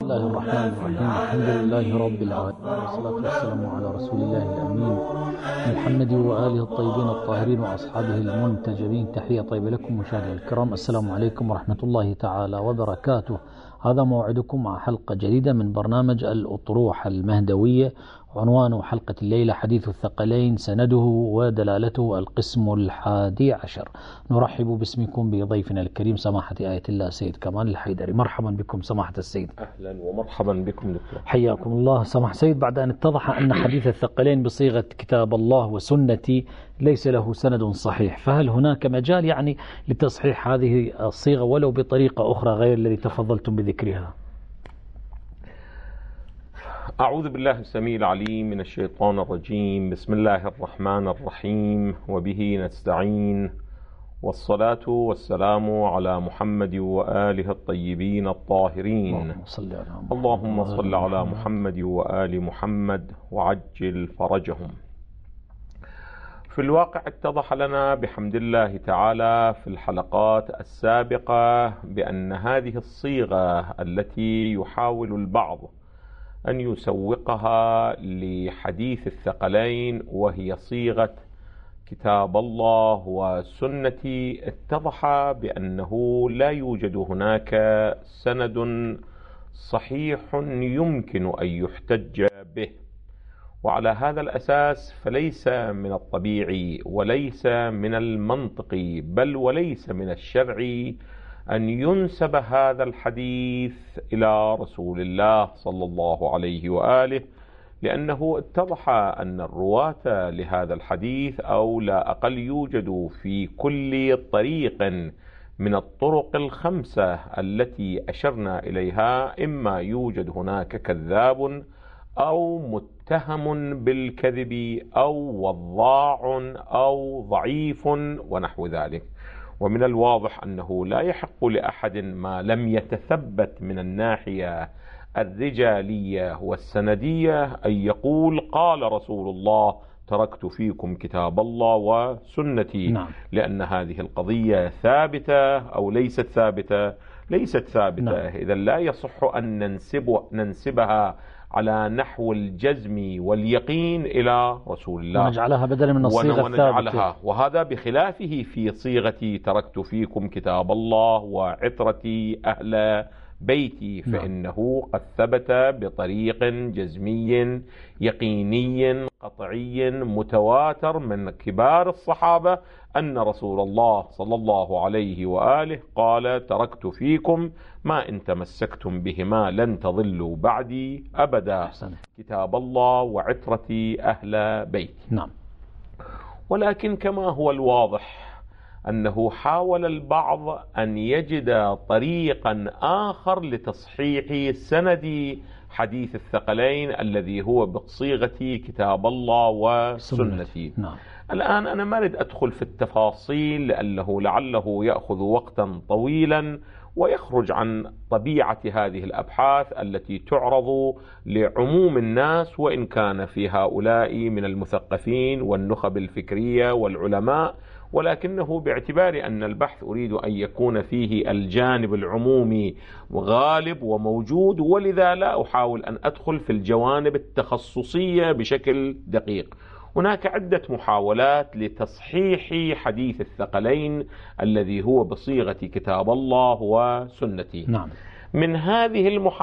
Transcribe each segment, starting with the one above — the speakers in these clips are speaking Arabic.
الله الرحمن الرحيم. الحمد لله رب العالمين، والصلاة والسلام على رسول الله الأمين محمد وآله الطيبين الطاهرين وأصحابه المنتجبين. تحية طيبة لكم مشاهدينا الكرام، السلام عليكم ورحمة الله تعالى وبركاته. هذا موعدكم مع حلقة جديدة من برنامج الأطروحة المهدوية، عنوان حلقة الليلة حديث الثقلين، سنده ودلالته، القسم 11. نرحب باسمكم بضيفنا الكريم سماحة آية الله سيد كمال الحيدري. مرحبا بكم سماحة السيد. أهلا ومرحبا بكم دكتور. حياكم الله سماحة السيد. بعد أن اتضح أن حديث الثقلين بصيغة كتاب الله وسنتي ليس له سند صحيح، فهل هناك مجال لتصحيح هذه الصيغة ولو بطريقة أخرى غير الذي تفضلتم بذكرها؟ أعوذ بالله السميع العليم من الشيطان الرجيم. بسم الله الرحمن الرحيم، وبه نستعين، والصلاة والسلام على محمد وآله الطيبين الطاهرين. اللهم صل على محمد وآل محمد وعجل فرجهم. في الواقع اتضح لنا بحمد الله تعالى في الحلقات السابقة بأن هذه الصيغة التي يحاول البعض أن يسوقها لحديث الثقلين وهي صيغة كتاب الله وسنتي، اتضح بأنه لا يوجد هناك سند صحيح يمكن أن يحتج به، وعلى هذا الأساس فليس من الطبيعي وليس من المنطقي بل وليس من الشرعي أن ينسب هذا الحديث إلى رسول الله صلى الله عليه وآله، لأنه اتضح أن الرواة لهذا الحديث أو لا أقل يوجد في كل طريق من الطرق الخمسة التي أشرنا إليها، إما يوجد هناك كذاب أو متهم بالكذب أو وضاع أو ضعيف ونحو ذلك. ومن الواضح أنه لا يحق لأحد ما لم يتثبت من الناحية الرجالية والسندية أن يقول قال رسول الله تركت فيكم كتاب الله وسنتي. نعم. لأن هذه القضية ثابتة أو ليست ثابتة؟ ليست ثابتة. نعم. إذا لا يصح أن ننسبها على نحو الجزم واليقين إلى رسول الله ونجعلها بدلا من الصيغة الثابتة، وهذا بخلافه في صيغة تركت فيكم كتاب الله وعترتي أهل بيتي، فإنه قد ثبت بطريق جزمي يقيني قطعي متواتر من كبار الصحابة أن رسول الله صلى الله عليه وآله قال تركت فيكم ما إن تمسكتم بهما لن تضلوا بعدي أبدا، كتاب الله وعترتي أهل بيتي. نعم. ولكن كما هو الواضح أنه حاول البعض أن يجد طريقا آخر لتصحيح سند حديث الثقلين الذي هو بصيغة كتاب الله وسنتي. نعم. الآن أنا ما أريد أدخل في التفاصيل لعله يأخذ وقتا طويلا ويخرج عن طبيعة هذه الأبحاث التي تعرض لعموم الناس، وإن كان في هؤلاء من المثقفين والنخب الفكرية والعلماء، ولكنه باعتبار أن البحث أريد أن يكون فيه الجانب العمومي غالب وموجود، ولذا لا أحاول أن أدخل في الجوانب التخصصية بشكل دقيق. هناك عدة محاولات لتصحيح حديث الثقلين الذي هو بصيغة كتاب الله وسنتي. نعم. من هذه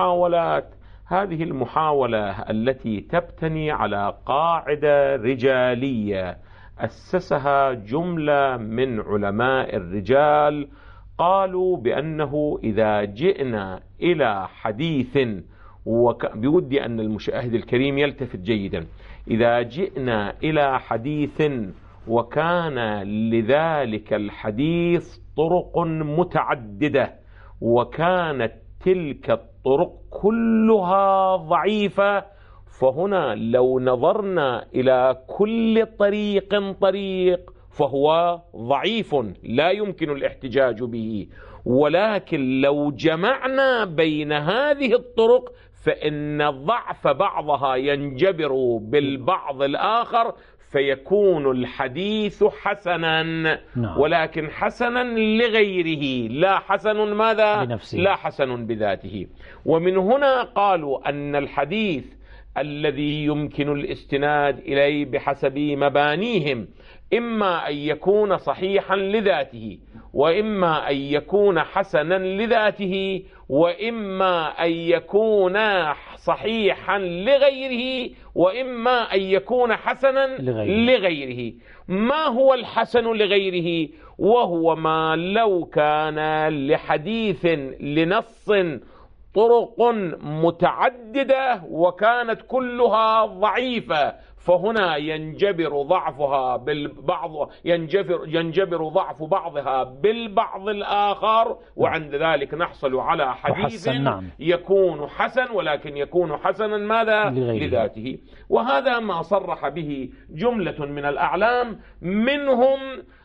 المحاولة التي تبتني على قاعدة رجالية أسسها جملة من علماء الرجال، قالوا بأنه إذا جئنا إلى حديث، بودي أن المشاهد الكريم يلتفت جيدا، إذا جئنا إلى حديث وكان لذلك الحديث طرق متعددة وكانت تلك الطرق كلها ضعيفة، فهنا لو نظرنا إلى كل طريق فهو ضعيف لا يمكن الاحتجاج به، ولكن لو جمعنا بين هذه الطرق فإن ضعف بعضها ينجبر بالبعض الآخر، فيكون الحديث حسنا، ولكن حسنا لغيره، لا حسن ماذا؟ بنفسه. لا حسن بذاته. ومن هنا قالوا أن الحديث الذي يمكن الاستناد إليه بحسب مبانيهم إما أن يكون صحيحا لذاته، وإما أن يكون حسنا لذاته، وإما أن يكون صحيحا لغيره، وإما أن يكون حسنا لغيره. ما هو الحسن لغيره؟ وهو ما لو كان لحديث لنص طرق متعددة وكانت كلها ضعيفة، فهنا ينجبر ضعفها بالبعض، ينجبر ضعف بعضها بالبعض الآخر، وعند ذلك نحصل على حديث يكون حسن، ولكن يكون حسنا ماذا؟ لذاته. وهذا ما صرح به جملة من الأعلام، منهم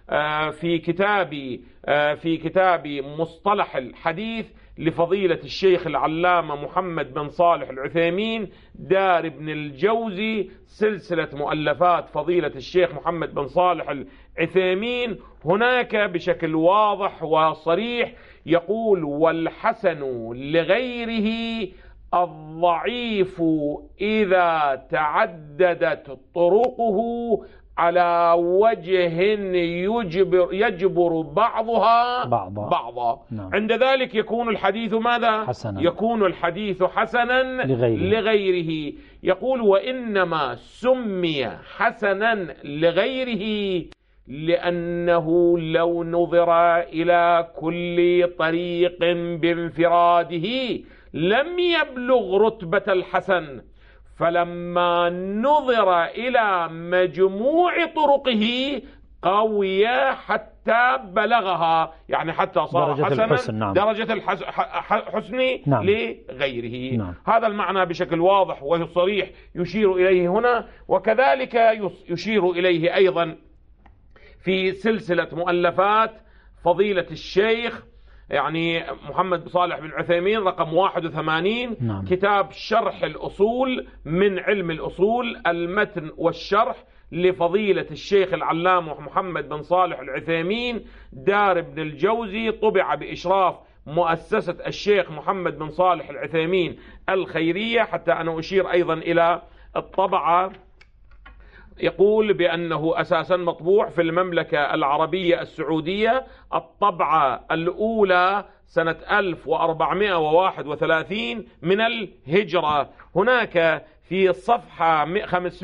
في كتاب مصطلح الحديث لفضيلة الشيخ العلامة محمد بن صالح العثيمين دار ابن الجوزي، سلسلة مؤلفات فضيلة الشيخ محمد بن صالح العثيمين. هناك بشكل واضح وصريح يقول: والحسن لغيره الضعيف إذا تعددت طرقه على وجه يجبر بعضها بعضا. عند ذلك يكون الحديث ماذا؟ حسنا. يكون الحديث حسنا لغيره. يقول: وإنما سمي حسنا لغيره لأنه لو نظر إلى كل طريق بانفراده لم يبلغ رتبة الحسن، فلما نظر إلى مجموع طرقه قوي حتى بلغها، يعني حتى صار حسنا درجة الحسن لغيره. هذا المعنى بشكل واضح وصريح يشير إليه هنا، وكذلك يشير إليه أيضا في سلسلة مؤلفات فضيلة الشيخ يعني محمد صالح بن عثيمين رقم 81. كتاب شرح الأصول من علم الأصول، المتن والشرح لفضيلة الشيخ العلامة محمد بن صالح العثيمين دار ابن الجوزي، طبع بإشراف مؤسسة الشيخ محمد بن صالح العثيمين الخيرية. حتى أنا أشير أيضا إلى الطبعة، يقول بأنه أساسا مطبوع في المملكة العربية السعودية، الطبعة الأولى سنة 1431 من الهجرة. هناك في الصفحة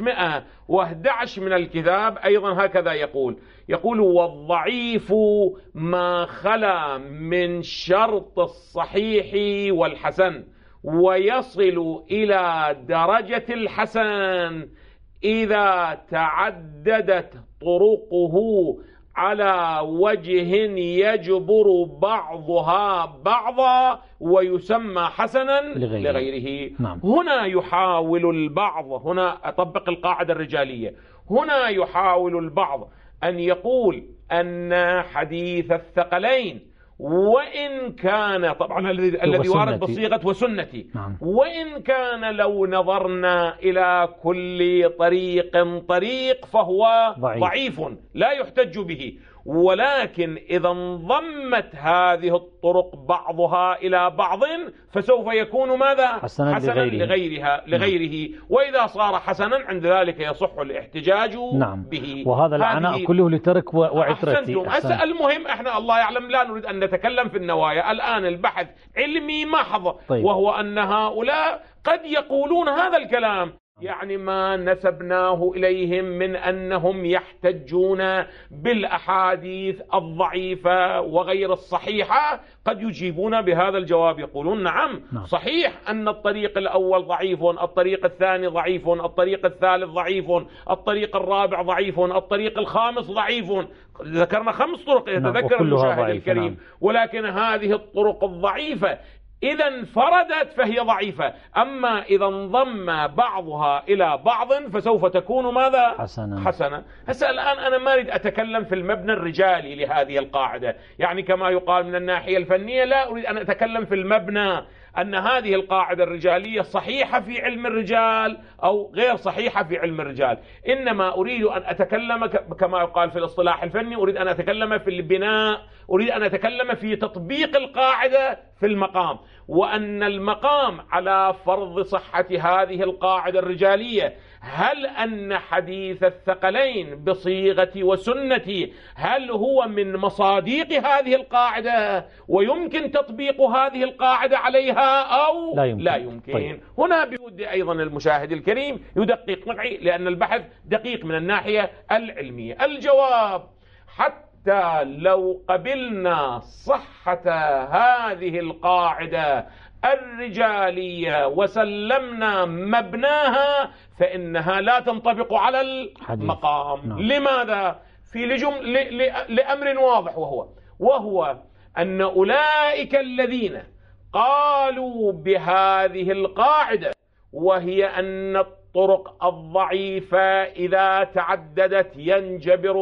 511 من الكتاب أيضا هكذا يقول: والضعيف ما خلا من شرط الصحيح والحسن، ويصل إلى درجة الحسن إذا تعددت طرقه على وجه يجبر بعضها بعضا ويسمى حسنا لغيره. هنا يحاول البعض، هنا أطبق القاعدة الرجالية، هنا يحاول البعض أن يقول أن حديث الثقلين وإن كان طبعا الذي وارد بصيغة وسنتي، وإن كان لو نظرنا إلى كل طريق فهو ضعيف لا يحتج به، ولكن إذا انضمت هذه الطرق بعضها إلى بعض فسوف يكون ماذا؟ حسنا لغيره. وإذا صار حسنا عند ذلك يصح الاحتجاج به. وهذا العناء كله لترك وعترتي. المهم احنا الله يعلم لا نريد أن نتكلم في النوايا الآن، البحث علمي محض. وهو أن هؤلاء قد يقولون هذا الكلام، يعني ما نسبناه إليهم من أنهم يحتجون بالأحاديث الضعيفة وغير الصحيحة، قد يجيبون بهذا الجواب، يقولون نعم صحيح أن الطريق الأول ضعيف، الطريق الثاني ضعيف، الطريق الثالث ضعيف، الطريق الرابع ضعيف، الطريق الخامس ضعيف. ذكرنا 5 طرق يتذكر المشاهد الكريم، ولكن هذه الطرق الضعيفة إذا انفردت فهي ضعيفة، أما إذا انضم بعضها إلى بعض فسوف تكون ماذا؟ حسنا. هسه الآن أنا ما أريد أتكلم في المبنى الرجالي لهذه القاعدة، يعني كما يقال من الناحية الفنية لا أريد أن أتكلم في المبنى أن هذه القاعدة الرجالية صحيحة في علم الرجال أو غير صحيحة في علم الرجال، إنما أريد أن أتكلم كما يقال في الاصطلاح الفني، أريد أن أتكلم في البناء، أريد أن أتكلم في تطبيق القاعدة في المقام، وأن المقام على فرض صحة هذه القاعدة الرجالية. هل أن حديث الثقلين بصيغة وسنة هل هو من مصادق هذه القاعدة ويمكن تطبيق هذه القاعدة عليها أو لا يمكن؟ طيب. هنا بودي أيضا المشاهد الكريم يدقق معي، لأن البحث دقيق من الناحية العلمية. الجواب: حتى لو قبلنا صحة هذه القاعدة الرجالية وسلمنا مبناها فإنها لا تنطبق على المقام. نعم. لماذا؟ لأمر واضح، وهو أن أولئك الذين قالوا بهذه القاعدة، وهي أن الطرق الضعيفة إذا تعددت ينجبر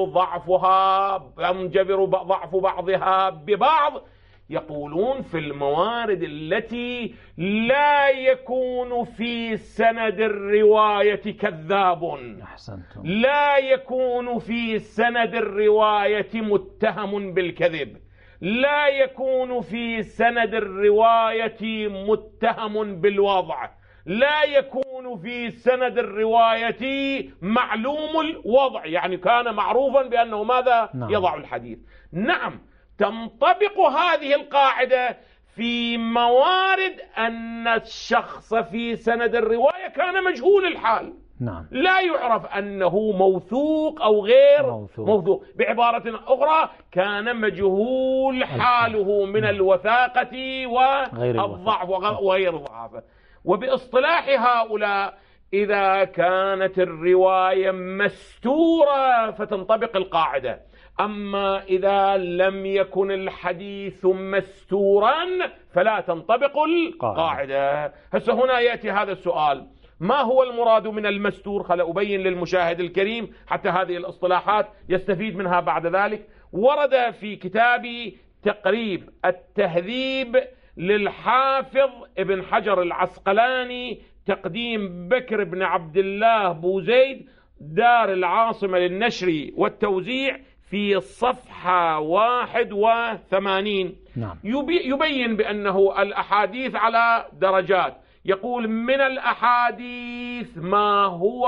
ضعف بعضها ببعض، يقولون في الموارد التي لا يكون في سند الرواية كذاب، لا يكون في سند الرواية متهم بالكذب، لا يكون في سند الرواية متهم بالوضع، لا يكون في سند الرواية معلوم الوضع، يعني كان معروفا بأنه ماذا؟ يضع الحديث. نعم، تنطبق هذه القاعدة في موارد أن الشخص في سند الرواية كان مجهول الحال. نعم. لا يعرف أنه موثوق أو غير موثوق. بعبارة أخرى، كان مجهول حاله من الوثاقة والضعف وغير الضعف. وباصطلاح هؤلاء، إذا كانت الرواية مستورة فتنطبق القاعدة، أما إذا لم يكن الحديث مستورا فلا تنطبق القاعدة. هسه هنا يأتي هذا السؤال: ما هو المراد من المستور؟ خل أبين للمشاهد الكريم حتى هذه الاصطلاحات يستفيد منها بعد ذلك. ورد في كتابي تقريب التهذيب للحافظ ابن حجر العسقلاني، تقديم بكر بن عبد الله بوزيد، دار العاصمة للنشر والتوزيع، في الصفحة 81. نعم. يبين بأنه الأحاديث على درجات. يقول: من الأحاديث ما هو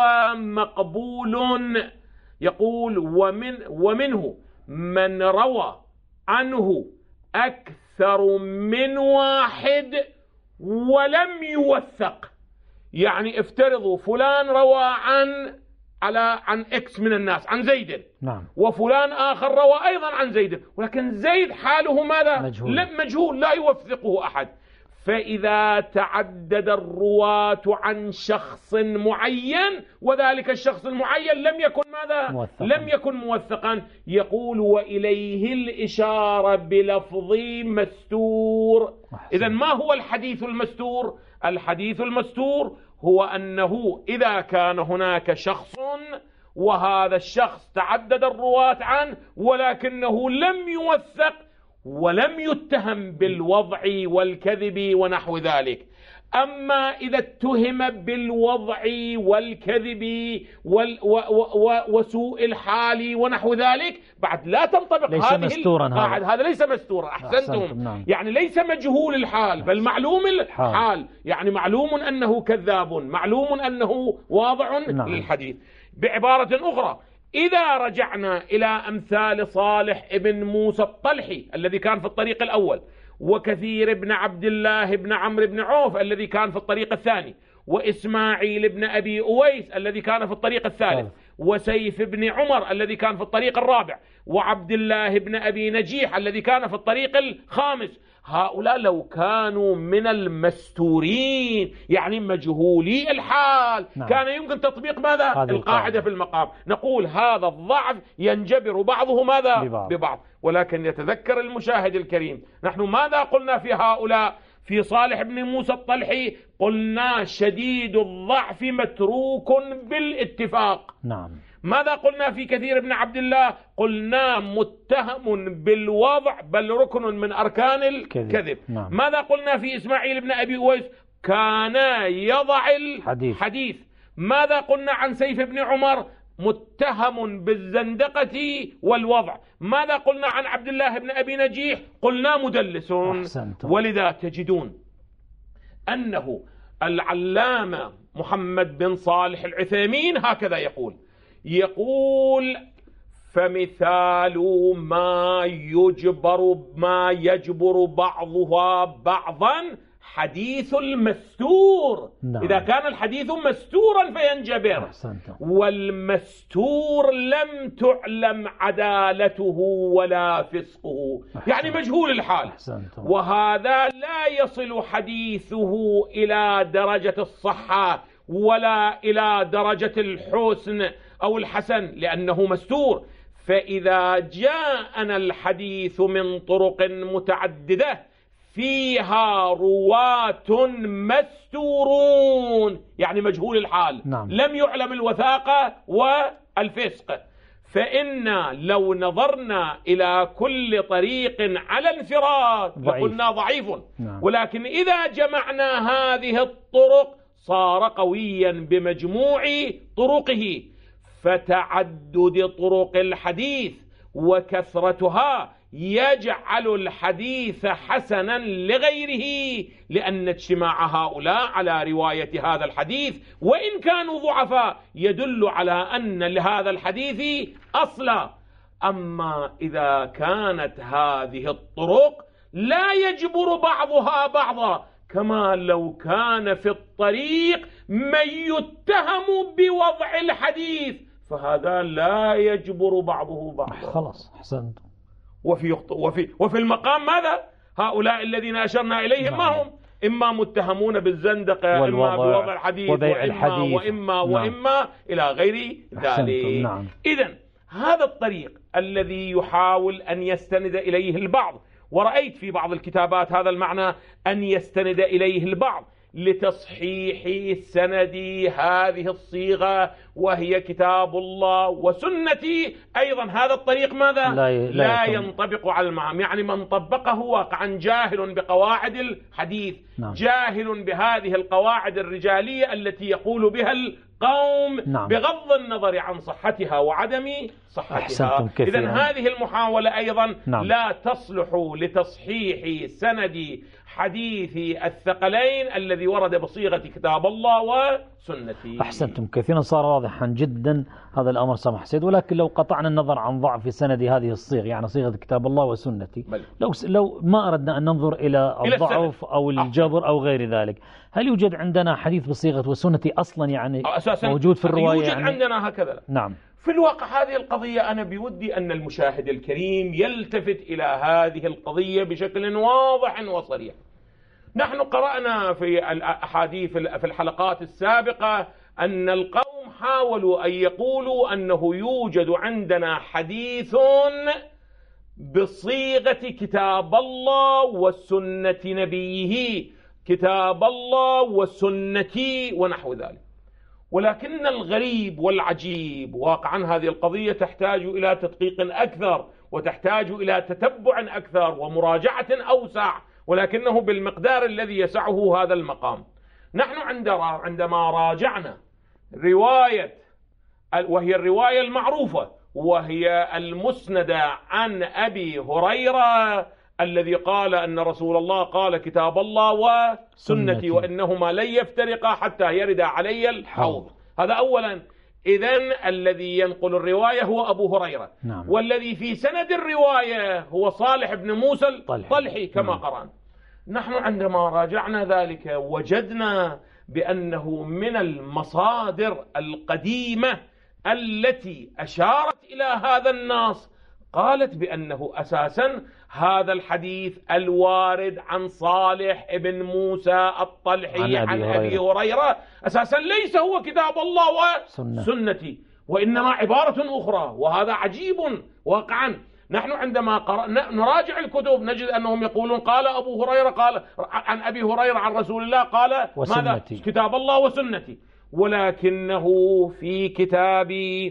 مقبول، يقول ومنه من روى عنه أكثر من واحد ولم يوثق. يعني افترضوا فلان روى عن إكس من الناس، عن زيد. نعم. وفلان آخر روى أيضا عن زيد، ولكن زيد حاله ماذا؟ مجهول، لا يوثقه أحد. فإذا تعدد الرواة عن شخص معين وذلك الشخص المعين لم يكن ماذا؟ موثقا. لم يكن موثقا. يقول: وإليه الإشارة بلفظ مستور. إذن ما هو الحديث المستور؟ الحديث المستور هو أنه إذا كان هناك شخص وهذا الشخص تعدد الرواة عنه ولكنه لم يوثق ولم يتهم بالوضع والكذب ونحو ذلك. أما إذا اتهم بالوضع والكذب وسوء الحال ونحو ذلك بعد لا تنطبق ليس هذه مستورا. هذا ليس مستورا. أحسنتم. نعم. يعني ليس مجهول الحال بل معلوم الحال، يعني معلوم أنه كذاب، معلوم أنه واضع. نعم. للحديث. بعبارة أخرى، إذا رجعنا إلى أمثال صالح ابن موسى الطلحي الذي كان في الطريق الأول، وكثير بن عبد الله بن عمرو بن عوف الذي كان في الطريق الثاني، وإسماعيل بن أبي أويس الذي كان في الطريق الثالث، وسيف بن عمر الذي كان في الطريق الرابع، وعبد الله بن أبي نجيح الذي كان في الطريق الخامس، هؤلاء لو كانوا من المستورين يعني مجهولي الحال. نعم. كان يمكن تطبيق ماذا؟ القاعدة في المقام. نقول هذا الضعف ينجبر بعضه ماذا؟ ببعض. ولكن يتذكر المشاهد الكريم، نحن ماذا قلنا في هؤلاء؟ في صالح بن موسى الطلحي قلنا شديد الضعف متروك بالاتفاق. نعم. ماذا قلنا في كثير بن عبد الله؟ قلنا متهم بالوضع بل ركن من أركان الكذب. نعم. ماذا قلنا في إسماعيل بن أبي أويس؟ كان يضع الحديث. ماذا قلنا عن سيف بن عمر؟ متهم بالزندقة والوضع. ماذا قلنا عن عبد الله بن أبي نجيح؟ قلنا مدلس. ولذا تجدون أنه العلامة محمد بن صالح العثيمين هكذا يقول فمثال ما يجبر بعضها بعضا حديث المستور. نعم. إذا كان الحديث مستورا فينجبر، والمستور لم تعلم عدالته ولا فسقه، يعني مجهول الحال. وهذا لا يصل حديثه إلى درجة الصحة ولا إلى درجة الحسن أو الحسن لأنه مستور. فإذا جاءنا الحديث من طرق متعددة فيها رواة مستورون، يعني مجهول الحال، نعم. لم يعلم الوثاقة والفسق، فإن لو نظرنا إلى كل طريق على انفراد لقلنا ضعيف. نعم. ولكن إذا جمعنا هذه الطرق صار قويا بمجموع طرقه. فتعدد طرق الحديث وكثرتها يجعل الحديث حسنا لغيره، لأن اجتماع هؤلاء على رواية هذا الحديث وإن كانوا ضعفاء يدل على أن لهذا الحديث أصلا. أما إذا كانت هذه الطرق لا يجبر بعضها بعضا، كما لو كان في الطريق من يتهم بوضع الحديث، فهذا لا يجبر بعضه بعضا. خلاص أحسنت. وفي المقام ماذا؟ هؤلاء الذين أشرنا إليهم ما هم؟ إما متهمون بالزندقة، إما بوضع الحديث، وإما إلى غير ذلك. إذن هذا الطريق الذي يحاول أن يستند إليه البعض، ورأيت في بعض الكتابات هذا المعنى، أن يستند إليه البعض لتصحيح سند هذه الصيغة وهي كتاب الله وسنتي. أيضا هذا الطريق ماذا؟ لا ينطبق على المعام، يعني من طبقه واقعا جاهل بقواعد الحديث. نعم. جاهل بهذه القواعد الرجالية التي يقول بها القوم. نعم. بغض النظر عن صحتها وعدم صحتها. إذن هذه المحاولة أيضا لا تصلح لتصحيح سند حديث الثقلين الذي ورد بصيغة كتاب الله وسنتي. أحسنتم كثيرا، صار واضحا جدا هذا الأمر سمح سيد. ولكن لو قطعنا النظر عن ضعف سند هذه الصيغ، يعني صيغة كتاب الله وسنتي، لو ما أردنا أن ننظر إلى الضعف أو الجبر أو غير ذلك، هل يوجد عندنا حديث بصيغة وسنتي أصلا، يعني موجود في الرواية؟ يوجد عندنا هكذا. نعم. في الواقع هذه القضية أنا بودي أن المشاهد الكريم يلتفت إلى هذه القضية بشكل واضح وصريح. نحن قرأنا في الأحاديث في الحلقات السابقة أن القوم حاولوا أن يقولوا أنه يوجد عندنا حديث بصيغة كتاب الله وسنة نبيه، كتاب الله وسنة ونحو ذلك. ولكن الغريب والعجيب واقعا هذه القضية تحتاج إلى تدقيق أكثر، وتحتاج إلى تتبع أكثر ومراجعة أوسع، ولكنه بالمقدار الذي يسعه هذا المقام. نحن عندما راجعنا رواية، وهي الرواية المعروفة، وهي المسندة عن أبي هريرة الذي قال أن رسول الله قال كتاب الله وسنتي وإنهما لن يفترقا حتى يرد علي الحوض. هذا أولا. إذن الذي ينقل الرواية هو أبو هريرة. نعم. والذي في سند الرواية هو صالح بن موسى الطلحي كما قرأنا. نحن عندما راجعنا ذلك وجدنا بأنه من المصادر القديمة التي أشارت إلى هذا النص قالت بأنه أساسا هذا الحديث الوارد عن صالح بن موسى الطلحي عن أبي هريرة أساسا ليس هو كتاب الله وسنتي، وإنما عبارة أخرى. وهذا عجيب واقعا. نحن عندما نراجع الكتب نجد أنهم يقولون قال أبو هريرة قال عن أبي هريرة عن رسول الله قال ماذا؟ كتاب الله وسنتي. ولكنه في كتاب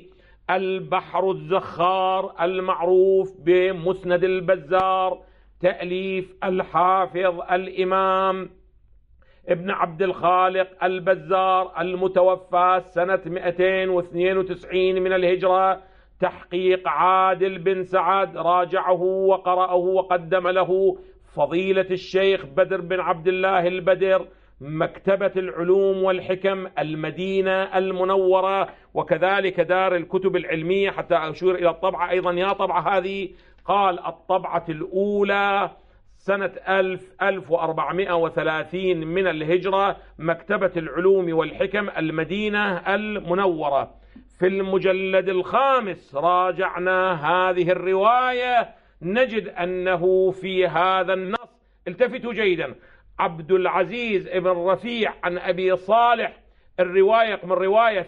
البحر الزخار المعروف بمسند البزار، تأليف الحافظ الإمام ابن عبد الخالق البزار المتوفى سنة 292 من الهجرة، تحقيق عادل بن سعد، راجعه وقرأه وقدم له فضيلة الشيخ بدر بن عبد الله البدر، مكتبة العلوم والحكم المدينة المنورة، وكذلك دار الكتب العلمية، حتى أشير إلى الطبعة أيضا، يا طبعة هذه، قال الطبعة الأولى سنة 1430 من الهجرة، مكتبة العلوم والحكم المدينة المنورة. في المجلد الخامس راجعنا هذه الرواية، نجد أنه في هذا النص، التفتوا جيدا، عبد العزيز بن رفيع عن أبي صالح، الرواية من رواية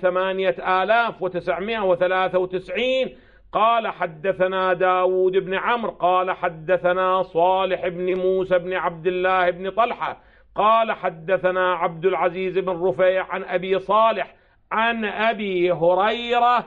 8993، قال حدثنا داود بن عمرو قال حدثنا صالح بن موسى بن عبد الله بن طلحة قال حدثنا عبد العزيز بن رفيع عن أبي صالح عن أبي هريرة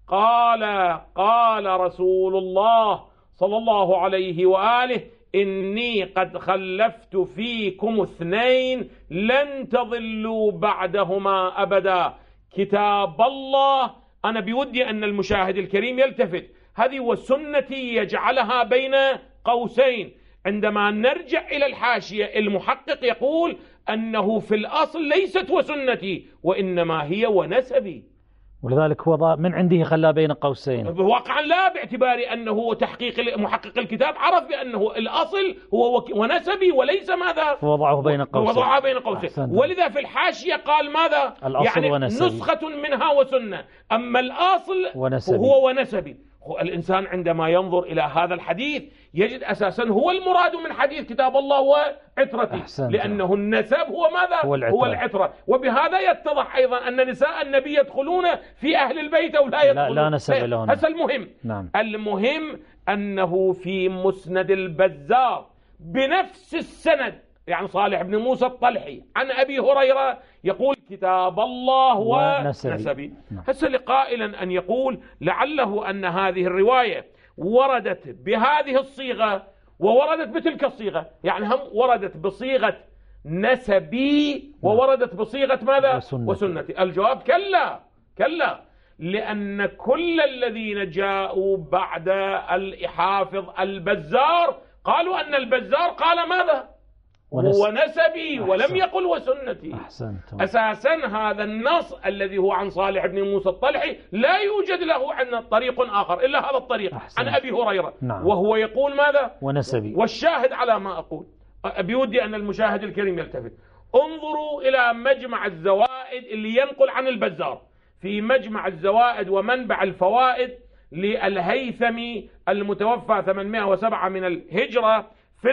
قال رسول الله صلى الله عليه وآله: إني قد خلفت فيكم 2 لن تضلوا بعدهما أبدا، كتاب الله. أنا بودي أن المشاهد الكريم يلتفت، هذه وسنتي يجعلها بين قوسين. عندما نرجع إلى الحاشية، المحقق يقول أنه في الأصل ليست وسنتي، وإنما هي ونسبي، ولذلك هو من عنده خلاه بين قوسين. واقعا لا، باعتبار أنه تحقيق محقق الكتاب عرف بأنه الأصل هو ونسبي وليس ماذا، فوضعه بين قوسين. وضعه بين قوسين. ولذا في الحاشية قال ماذا؟ يعني ونسبي. نسخة منها وسنة، أما الأصل ونسبي. هو ونسبي. الإنسان عندما ينظر إلى هذا الحديث يجد أساسا هو المراد من حديث كتاب الله وعترته، لأنه النسب هو ماذا؟ هو العترة. وبهذا يتضح أيضا أن نساء النبي يدخلون في أهل البيت أو لا يدخلون، لا نسب لهم. هذا المهم. نعم. المهم أنه في مسند البزار بنفس السند، يعني صالح بن موسى الطلحي عن أبي هريرة يقول كتاب الله ونسبي. هسه لقائلا أن يقول لعله أن هذه الرواية وردت بهذه الصيغة ووردت بتلك الصيغة، يعني هم وردت بصيغة نسبي ووردت بصيغة ماذا؟ وسنتي. الجواب كلا، لأن كل الذين جاءوا بعد الحافظ البزار قالوا أن البزار قال ماذا؟ ونسبي ولم يقل وسنتي. أساسا هذا النص الذي هو عن صالح بن موسى الطلحي لا يوجد له عندنا طريق آخر إلا هذا الطريق عن أبي هريرة. نعم. وهو يقول ماذا؟ ونسبي. والشاهد على ما أقول، بودي أن المشاهد الكريم يلتفت، انظروا إلى مجمع الزوائد اللي ينقل عن البزار. في مجمع الزوائد ومنبع الفوائد للهيثمي المتوفى 807 من الهجرة، في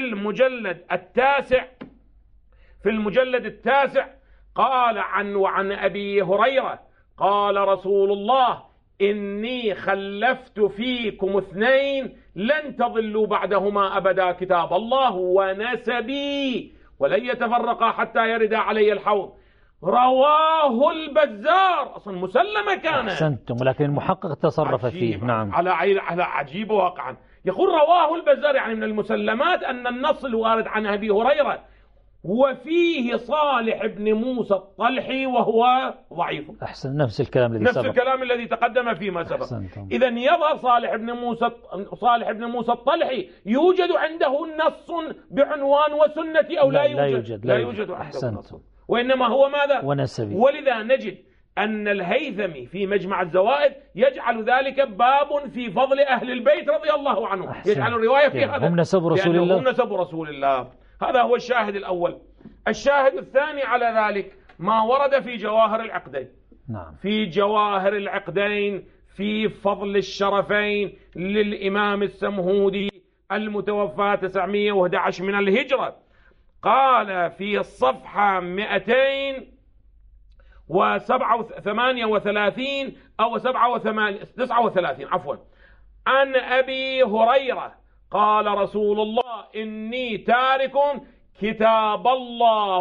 المجلد التاسع قال وعن أبي هريرة قال رسول الله: إني خلفت فيكم 2 لن تضلوا بعدهما أبدا، كتاب الله ونسبي ولن يتفرقا حتى يرد علي الحوض. رواه البزار، أصلا مسلمة كان. أحسنتم، ولكن المحقق تصرف فيه. نعم. على عجيب واقعا. يقول رواه البزار، يعني من المسلمات أن النص الوارد عن أبي هريرة وفيه صالح بن موسى الطلحي وهو ضعيف. أحسن، نفس الكلام الذي تقدم فيما سبق. إذا يظهر صالح بن موسى الطلحي يوجد عنده نص بعنوان وسنة أو لا يوجد؟ لا يوجد عنده نص، وإنما هو ماذا؟ ونسبي. ولذا نجد أن الهيثمي في مجمع الزوائد يجعل ذلك باب في فضل أهل البيت رضي الله عنهم. يجعل الرواية في هذا، هم نسب رسول الله. هم نسب رسول الله. هذا هو الشاهد الأول. الشاهد الثاني على ذلك ما ورد في جواهر العقدين. نعم. في جواهر العقدين في فضل الشرفين للإمام السمهودي المتوفى 911 من الهجرة، قال في الصفحة 238 أو 39 عفوا، عن أبي هريرة قال رسول الله: إني تارك كتاب الله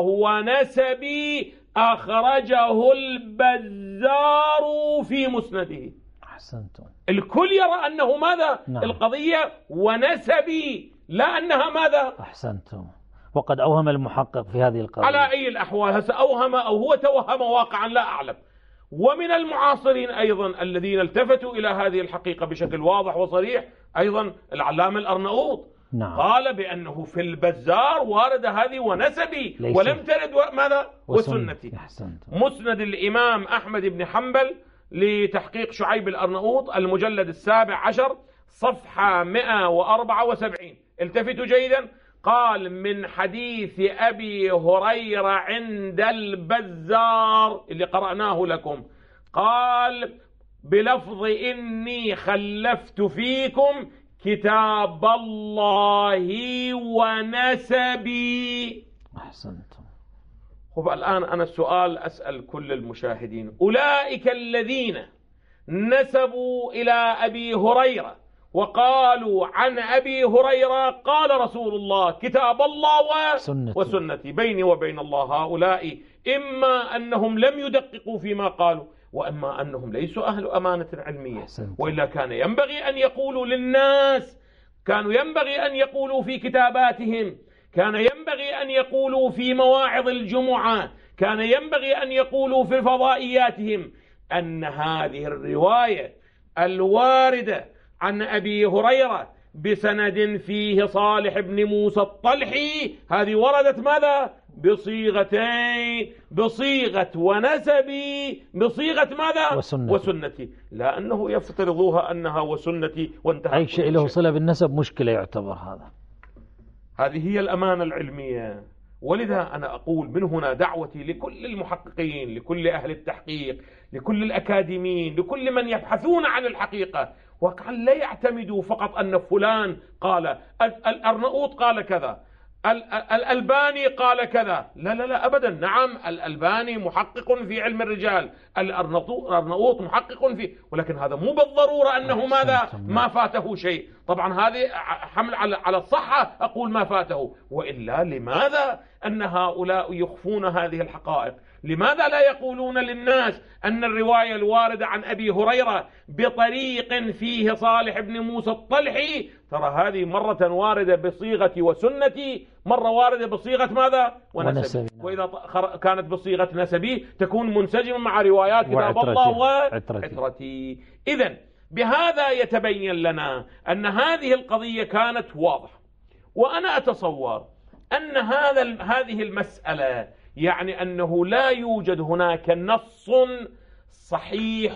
ونسبي، أخرجه البزار في مسنده. أحسنتم. الكل يرى أنه ماذا؟ نعم. القضية ونسبي، لا أنها ماذا؟ أحسنتم. وقد أوهم المحقق في هذه القضية. على أي الأحوال هسه أوهم أو هو توهم واقعا لا أعلم. ومن المعاصرين أيضا الذين التفتوا إلى هذه الحقيقة بشكل واضح وصريح أيضا العلامة الأرناؤوط. نعم. قال بأنه في البزار وارد هذه ونسبي ولم ترد ماذا؟ وسنتي. مسند الإمام أحمد بن حنبل لتحقيق شعيب الأرناؤوط المجلد 17 صفحة 174. التفتوا جيدا. قال من حديث أبي هريرة عند البزار اللي قرأناه لكم، قال بلفظ إني خلفت فيكم كتاب الله ونسبي. أحسنتم. خب الآن أنا السؤال أسأل كل المشاهدين، أولئك الذين نسبوا إلى أبي هريرة وقالوا عن أبي هريرة قال رسول الله كتاب الله وسنتي، بيني وبين الله هؤلاء إما أنهم لم يدققوا فيما قالوا وإما أنهم ليسوا أهل أمانة علمية. وإلا كان ينبغي أن يقولوا للناس، كانوا ينبغي أن يقولوا في كتاباتهم، كان ينبغي أن يقولوا في مواعظ الجمعة، كان ينبغي أن يقولوا في فضائياتهم أن هذه الرواية الواردة عن أبي هريرة بسند فيه صالح بن موسى الطلحي هذه وردت ماذا؟ بصيغتين، بصيغة ونسبي، بصيغة ماذا؟ وسنتي. لا أنه يفترضوها أنها وسنتي وانتهى. أي شيء له صلة بالنسب مشكلة يعتبر هذا. هذه هي الأمانة العلمية. ولذا أنا أقول من هنا دعوتي لكل المحققين، لكل أهل التحقيق، لكل الأكاديميين، لكل من يبحثون عن الحقيقة، وكأن لا يعتمدوا فقط أن فلان قال، الأرناؤوط قال كذا، الألباني قال كذا. لا لا لا أبدا. نعم الألباني محقق في علم الرجال، الأرناؤوط محقق فيه، ولكن هذا مو بالضرورة أنه ماذا؟ ما فاته شيء. طبعا هذه حمل على الصحة أقول ما فاته، وإلا لماذا أن هؤلاء يخفون هذه الحقائق؟ لماذا لا يقولون للناس أن الرواية الواردة عن أبي هريرة بطريق فيه صالح بن موسى الطلحي ترى هذه مرة واردة بصيغة وسنتي، مرة واردة بصيغة ماذا؟ ونسبي. وإذا كانت بصيغة نسبي تكون منسجمة مع روايات كتاب الله وعترتي. إذن بهذا يتبين لنا أن هذه القضية كانت واضحة. وأنا أتصور أن هذه المسألة يعني أنه لا يوجد هناك نص صحيح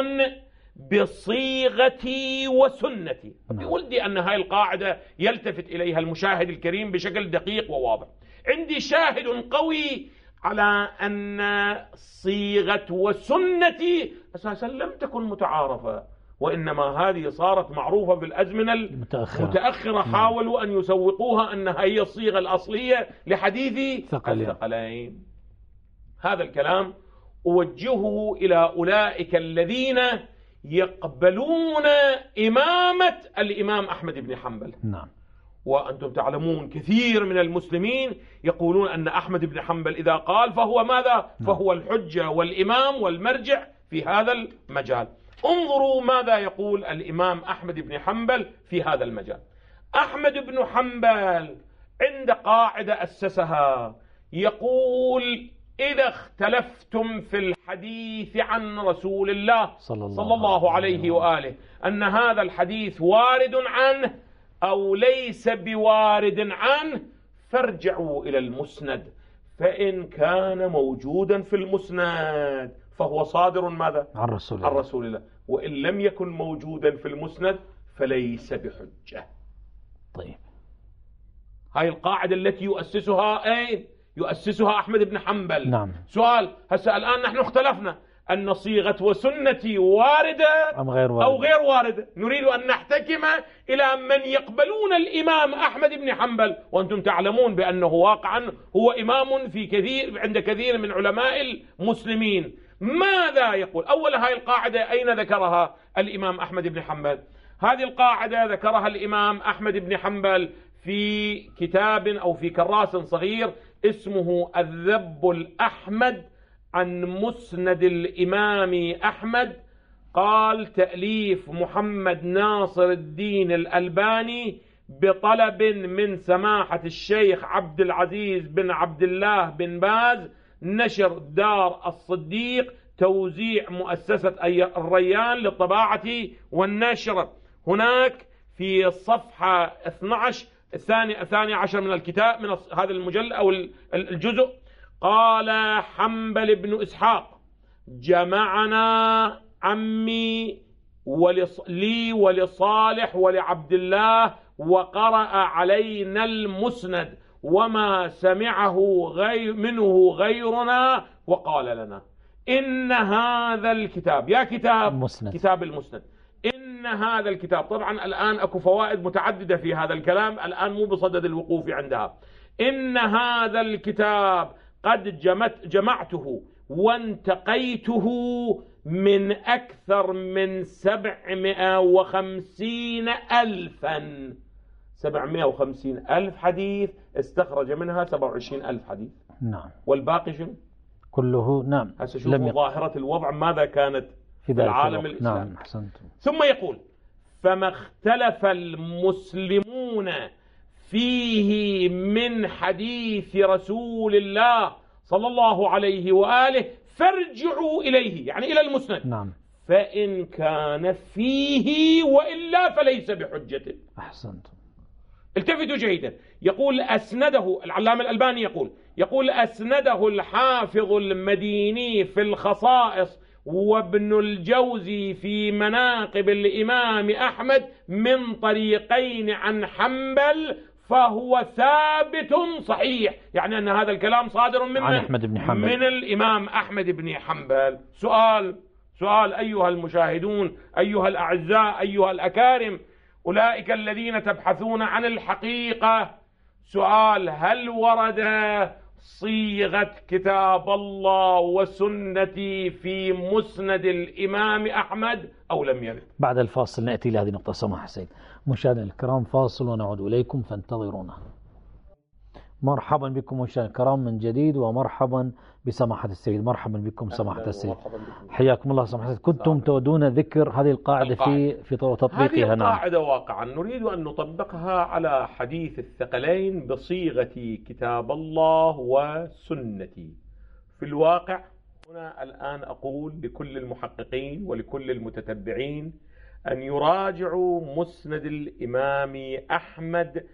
بصيغتي وسنتي. بودي أن هاي القاعدة يلتفت إليها المشاهد الكريم بشكل دقيق وواضح. عندي شاهد قوي على أن صيغة وسنتي أساسا لم تكن متعارفة، وإنما هذه صارت معروفة في الأزمنة المتأخرة. حاولوا أن يسوقوها أنها هي الصيغة الأصلية لحديث الثقلين. هذا الكلام أوجهه إلى أولئك الذين يقبلون إمامة الإمام أحمد بن حنبل. نعم. وأنتم تعلمون كثير من المسلمين يقولون أن أحمد بن حنبل إذا قال فهو ماذا؟ فهو الحجة والإمام والمرجع في هذا المجال. انظروا ماذا يقول الإمام أحمد بن حنبل في هذا المجال. أحمد بن حنبل عند قاعدة أسسها يقول إذا اختلفتم في الحديث عن رسول الله صلى الله عليه وآله أن هذا الحديث وارد عنه أو ليس بوارد عنه فارجعوا إلى المسند، فإن كان موجودا في المسند فهو صادر ماذا؟ عن رسول الله، وإن لم يكن موجودا في المسند فليس بحجة. طيب هاي القاعدة التي يؤسسها أحمد بن حنبل. نعم. سؤال هسه الآن نحن اختلفنا أن صيغة وسنتي واردة أو غير واردة. نريد أن نحتكم إلى من يقبلون الإمام أحمد بن حنبل، وأنتم تعلمون بأنه واقعا هو إمام عند كثير من علماء المسلمين. ماذا يقول؟ أولا هاي القاعدة أين ذكرها الإمام أحمد بن حنبل؟ هذه القاعدة ذكرها الإمام أحمد بن حنبل في كتاب أو في كراس صغير اسمه الذب الأحمد عن مسند الإمام أحمد قال تأليف محمد ناصر الدين الألباني بطلب من سماحة الشيخ عبد العزيز بن عبد الله بن باز، نشر دار الصديق، توزيع مؤسسة الريان للطباعة والنشر. هناك في الصفحة 12 الثاني عشر من الكتاب، من هذا المجلد أو الجزء، قال حنبل بن إسحاق: جمعنا عمي لي ولصالح ولعبد الله وقرأ علينا المسند وما سمعه منه غيرنا، وقال لنا إن هذا الكتاب، يا كتاب مسند، كتاب المسند، إن هذا الكتاب، طبعا الآن أكو فوائد متعددة في هذا الكلام، الآن مو بصدد الوقوف عندها. إن هذا الكتاب قد جمعته وانتقيته من أكثر من 750 ألف حديث، استخرج منها 27 ألف حديث. نعم. والباقي شنو؟ كله نعم. هسه شوفوا ظاهرة الوضع ماذا كانت في العالم الإسلامي. نعم أحسنتم. ثم يقول: فما اختلف المسلمون فيه من حديث رسول الله صلى الله عليه وآله فارجعوا إليه، يعني إلى المسند. نعم. فإن كان فيه وإلا فليس بحجة. أحسنتم. التفتوا جيدا. يقول أسنده العلامة الألباني، يقول أسنده الحافظ المديني في الخصائص وابن الجوزي في مناقب الإمام أحمد من طريقين عن حنبل، فهو ثابت صحيح، يعني أن هذا الكلام صادر من أحمد بن حنبل، من الإمام أحمد بن حنبل. سؤال أيها المشاهدون، أيها الأعزاء، أيها الأكارم، أولئك الذين تبحثون عن الحقيقة، سؤال: هل ورد صيغة كتاب الله وسنتي في مسند الإمام أحمد أو لم يرد؟ بعد الفاصل نأتي لهذه النقطة سماحة السيد. مشاهدينا الكرام، فاصل ونعود إليكم فانتظرونا. مرحبا بكم مشاهدينا الكرام من جديد، ومرحبا بسماحة السيد. مرحبا بكم سماحة السيد، حياكم الله سماحة السيد. كنتم تودون ذكر هذه القاعدة في تطبيقها. هذه القاعدة واقعا نريد أن نطبقها على حديث الثقلين بصيغة كتاب الله وسنتي. في الواقع هنا الآن أقول لكل المحققين ولكل المتتبعين أن يراجعوا مسند الإمام أحمد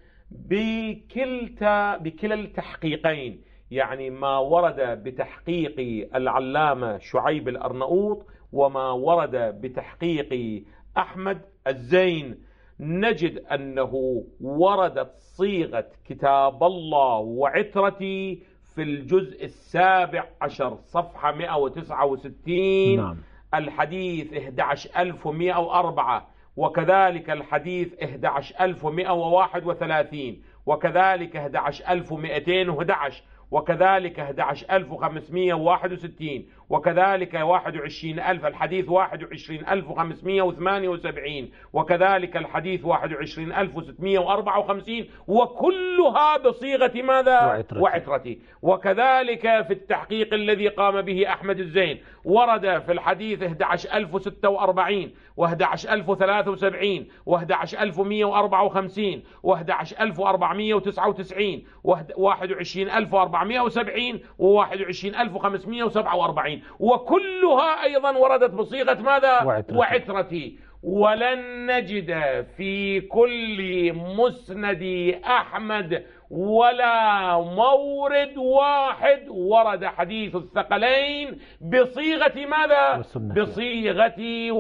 بكلا التحقيقين، يعني ما ورد بتحقيق العلامة شعيب الأرناؤوط وما ورد بتحقيق أحمد الزين. نجد أنه وردت صيغة كتاب الله وعترتي في الجزء 17 صفحة 169. نعم. الحديث 11104، وكذلك الحديث 11131، وكذلك 11211، وكذلك 11561، وكذلك 21000 الحديث 21578، وكذلك الحديث 21654، وكلها بصيغة ماذا؟ وعترتي. وكذلك في التحقيق الذي قام به أحمد الزين ورد في الحديث 11046 و11073 و11154 و11499 و21470 و21547، وكلها أيضا وردت بصيغة ماذا؟ وعترتي. ولن نجد في كل مسند أحمد ولا مورد واحد ورد حديث الثقلين بصيغة ماذا؟ بصيغتي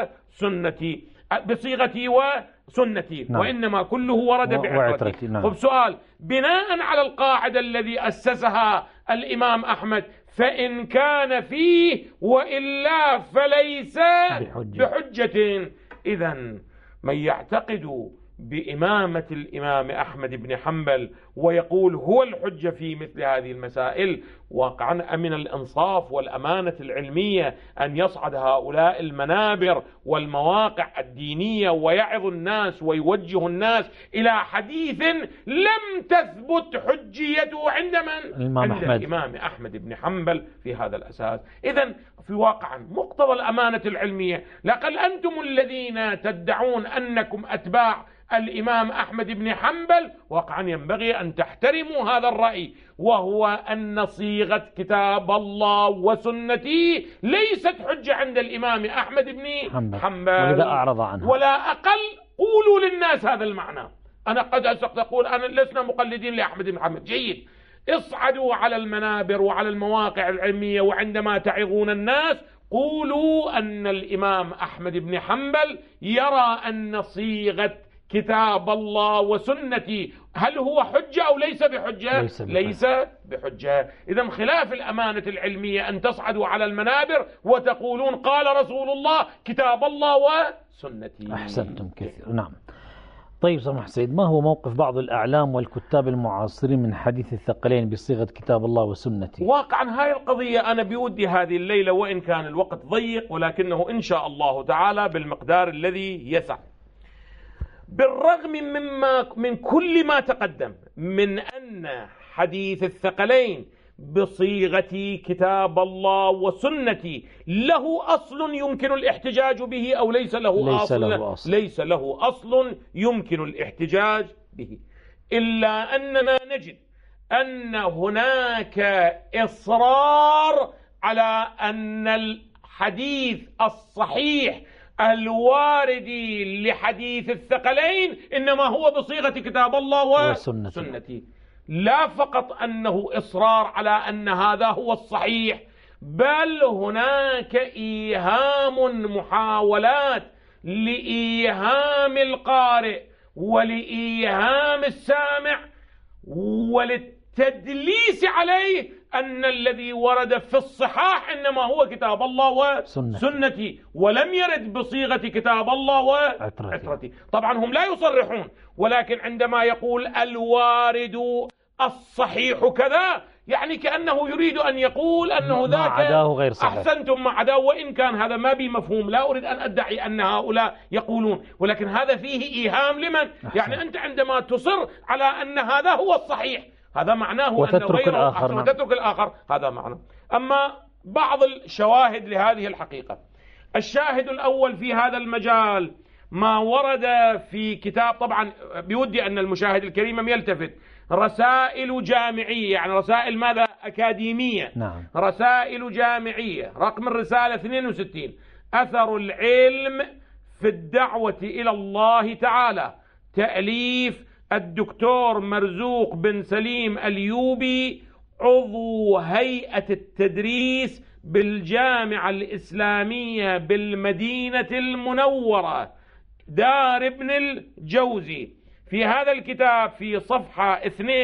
وسنتي. نعم. وإنما كله ورد بعترتي. نعم. طب سؤال: بناء على القاعدة الذي أسسها الإمام أحمد، فإن كان فيه وإلا فليس بحجة. إذن من يعتقد بإمامة الإمام أحمد بن حنبل ويقول هو الحجة في مثل هذه المسائل، واقعا من الإنصاف والأمانة العلمية أن يصعد هؤلاء المنابر والمواقع الدينية ويعظ الناس ويوجه الناس إلى حديث لم تثبت حجيته عند من؟ عند الإمام أحمد بن حنبل في هذا الأساس. إذن في واقعا مقتضى الأمانة العلمية، لقد أنتم الذين تدعون أنكم أتباع الإمام أحمد بن حنبل واقعا ينبغي أن تحترموا هذا الرأي، وهو أن صيغة كتاب الله وسنتي ليست حجة عند الإمام أحمد بن حنبل ولذا أعرض عنها. ولا أقل قولوا للناس هذا المعنى. أنا قد أقول أنا لسنا مقلدين لأحمد بن حنبل، جيد، اصعدوا على المنابر وعلى المواقع العلمية وعندما تعظون الناس قولوا أن الإمام أحمد بن حنبل يرى أن صيغة كتاب الله وسنتي هل هو حجة أو ليس بحجة؟ ليس بحجة. إذا خلاف الأمانة العلمية أن تصعدوا على المنابر وتقولون قال رسول الله كتاب الله وسنتي. أحسنتم كثير. نعم. طيب سمح سيد، ما هو موقف بعض الأعلام والكتاب المعاصرين من حديث الثقلين بصيغة كتاب الله وسنتي؟ واقعا هاي القضية أنا بودي هذه الليلة وإن كان الوقت ضيق ولكنه إن شاء الله تعالى بالمقدار الذي يسع، بالرغم من كل ما تقدم من أن حديث الثقلين بصيغة كتاب الله وسنتي له أصل يمكن الاحتجاج به أو ليس له أصل. ليس له أصل يمكن الاحتجاج به، إلا أننا نجد أن هناك إصرار على أن الحديث الصحيح الوارد لحديث الثقلين إنما هو بصيغة كتاب الله وسنتي. لا فقط أنه إصرار على أن هذا هو الصحيح، بل هناك إيهام، محاولات لإيهام القارئ ولإيهام السامع وللتدليس عليه أن الذي ورد في الصحاح إنما هو كتاب الله وسنتي ولم يرد بصيغة كتاب الله وعترتي. طبعا هم لا يصرحون، ولكن عندما يقول الوارد الصحيح كذا يعني كأنه يريد أن يقول أنه ذاك ما عداه غير صحيح. أحسنتم، ما عداه، وإن كان هذا ما بمفهوم، لا أريد أن أدعي أن هؤلاء يقولون، ولكن هذا فيه إيهام لمن؟ يعني أنت عندما تصر على أن هذا هو الصحيح هذا معناه وتترك أن الآخر. وتترك الآخر، هذا معنى. أما بعض الشواهد لهذه الحقيقة، الشاهد الأول في هذا المجال ما ورد في كتاب، طبعا بودي أن المشاهد الكريم يلتفت، رسائل جامعية، يعني رسائل ماذا؟ أكاديمية. نعم. رسائل جامعية، رقم الرسالة 62، أثر العلم في الدعوة إلى الله تعالى، تأليف الدكتور مرزوق بن سليم اليوبي، عضو هيئة التدريس بالجامعة الإسلامية بالمدينة المنورة دار ابن الجوزي. في هذا الكتاب في صفحة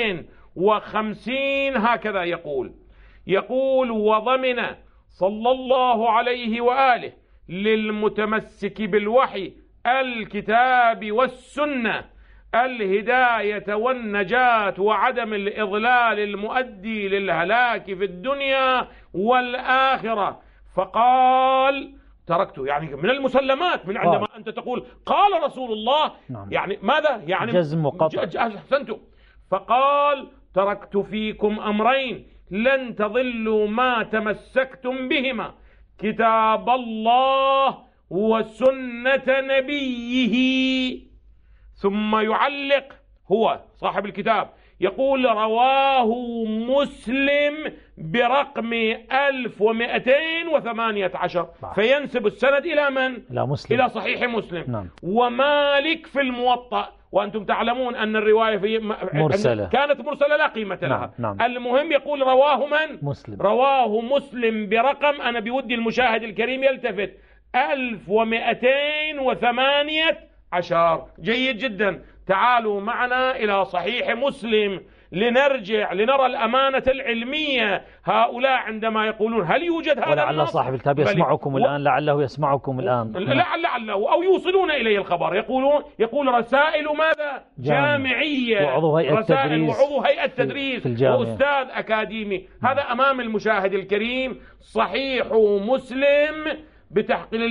52 هكذا يقول وضمن صلى الله عليه وآله للمتمسك بالوحي الكتاب والسنة الهداية والنجاة وعدم الإضلال المؤدي للهلاك في الدنيا والآخرة. فقال تركته، يعني من المسلمات من عندما أنت تقول قال رسول الله. نعم. يعني ماذا؟ يعني جزم وقطع. أحسنتم. فقال تركت فيكم أمرين لن تضلوا ما تمسكتم بهما، كتاب الله وسنة نبيه. ثم يعلق هو صاحب الكتاب يقول رواه مسلم برقم 1218، فينسب السند إلى من؟ إلى صحيح مسلم. نعم. ومالك في الموطأ، وأنتم تعلمون أن الرواية في مرسلة كانت مرسلة لا قيمة لها. نعم. المهم يقول رواه من؟ مسلم. رواه مسلم برقم، أنا بودي المشاهد الكريم يلتفت، 1218. جيد جدا. تعالوا معنا إلى صحيح مسلم لنرجع لنرى الأمانة العلمية. هؤلاء عندما يقولون هل يوجد هذا ولعل صاحب الكتاب يسمعكم الآن، لعله يسمعكم الآن، لعله أو يوصلون إليه الخبر. يقول رسائل ماذا؟ جامعية، وعضو هيئة تدريس وأستاذ أكاديمي. هذا أمام المشاهد الكريم صحيح مسلم بتحقيق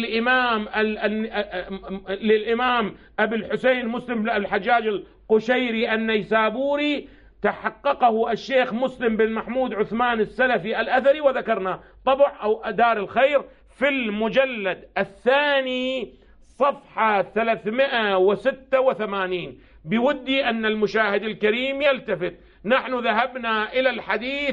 للإمام أبي الحسين مسلم الحجاج القشيري النيسابوري، تحققه الشيخ مسلم بن محمود عثمان السلفي الأثري، وذكرنا طبع أو دار الخير في المجلد الثاني صفحة 386. بودي أن المشاهد الكريم يلتفت، نحن ذهبنا إلى الحديث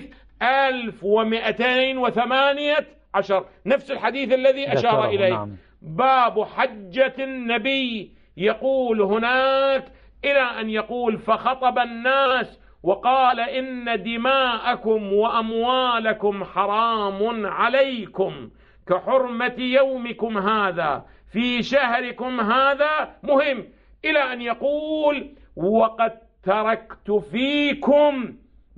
1218، نفس الحديث الذي أشار إليه. نعم. باب حجة النبي، يقول هناك إلى أن يقول فخطب الناس وقال إن دماءكم وأموالكم حرام عليكم كحرمة يومكم هذا في شهركم هذا، مهم، إلى أن يقول وقد تركت فيكم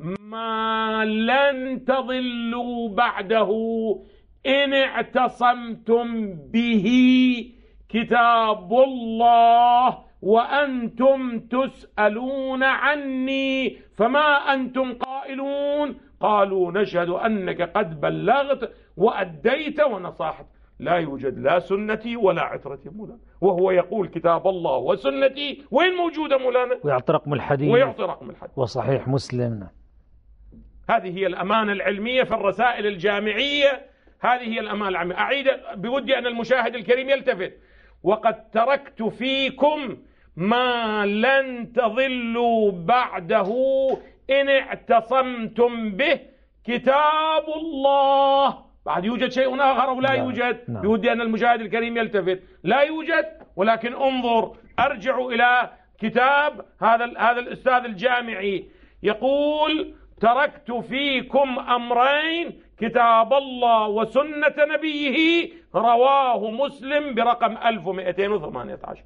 ما لن تضلوا بعده إن اعتصمتم به كتاب الله وأنتم تسألون عني فما أنتم قائلون؟ قالوا نشهد أنك قد بلغت وأديت ونصحت. لا يوجد لا سنتي ولا عترتي مولانا، وهو يقول كتاب الله وسنتي، وين موجودة مولانا؟ ويعطي رقم الحديث وصحيح مسلم. هذه هي الأمانة العلمية في الرسائل الجامعية، هذه هي الأمانة العلمية. أعيد، بودي أن المشاهد الكريم يلتفت، وقد تركت فيكم ما لن تضلوا بعده إن اعتصمتم به كتاب الله. بعد يوجد شيء آخر أو لا يوجد؟ بودي أن المشاهد الكريم يلتفت، لا يوجد، ولكن انظر، أرجع إلى كتاب هذا الأستاذ الجامعي، يقول تركت فيكم أمرين كتاب الله وسنة نبيه، رواه مسلم برقم 1218.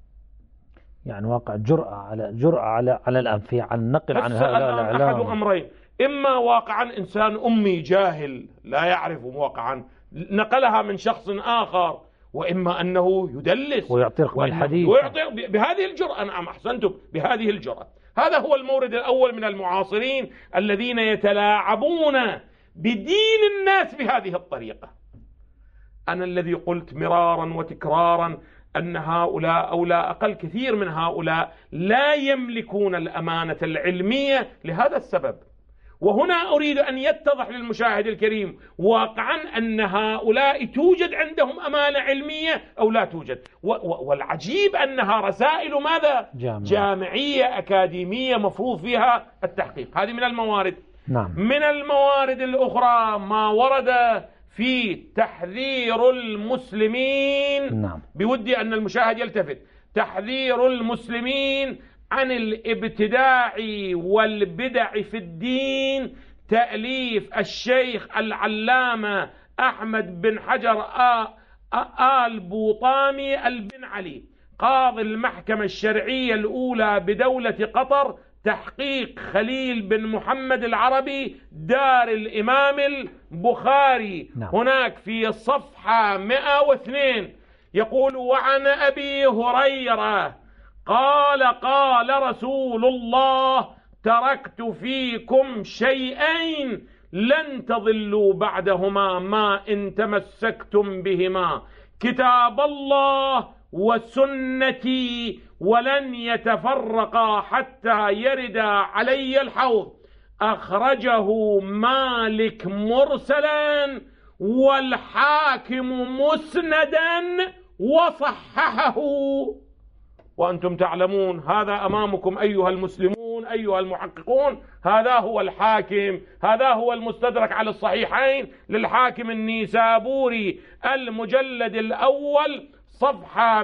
يعني واقع جرأة على الأنفياء عن النقل عن هؤلاء الأعلام. أحد أمرين، إما واقعا إنسان أمي جاهل لا يعرف واقعا نقلها من شخص آخر، وإما أنه يدلس ويعطي رقم الحديث بهذه الجرأة. نعم أحسنتم، بهذه الجرأة. هذا هو المورد الأول من المعاصرين الذين يتلاعبون بدين الناس بهذه الطريقة. أنا الذي قلت مرارا وتكرارا أن هؤلاء أو لا أقل كثير من هؤلاء لا يملكون الأمانة العلمية لهذا السبب. وهنا أريد أن يتضح للمشاهد الكريم واقعا أن هؤلاء توجد عندهم أمانة علمية أو لا توجد. والعجيب أنها رسائل ماذا؟ جامعية أكاديمية مفروض فيها التحقيق. هذه من الموارد. نعم. من الموارد الأخرى ما ورد في تحذير المسلمين. نعم. بودي أن المشاهد يلتفت، تحذير المسلمين عن الابتداع والبدع في الدين، تأليف الشيخ العلامة أحمد بن حجر آل بوطامي البن علي، قاضي المحكمة الشرعية الأولى بدولة قطر، تحقيق خليل بن محمد العربي، دار الإمام البخاري. نعم. هناك في صفحة 102 يقول وعن أبي هريرة قال رسول الله تركت فيكم شيئين لن تضلوا بعدهما ما إن تمسكتم بهما كتاب الله وسنتي ولن يتفرقا حتى يردا علي الحوض. أخرجه مالك مرسلا والحاكم مسندا وصححه. وأنتم تعلمون هذا أمامكم أيها المسلمون أيها المحققون، هذا هو الحاكم، هذا هو المستدرك على الصحيحين للحاكم النيسابوري، المجلد الأول صفحة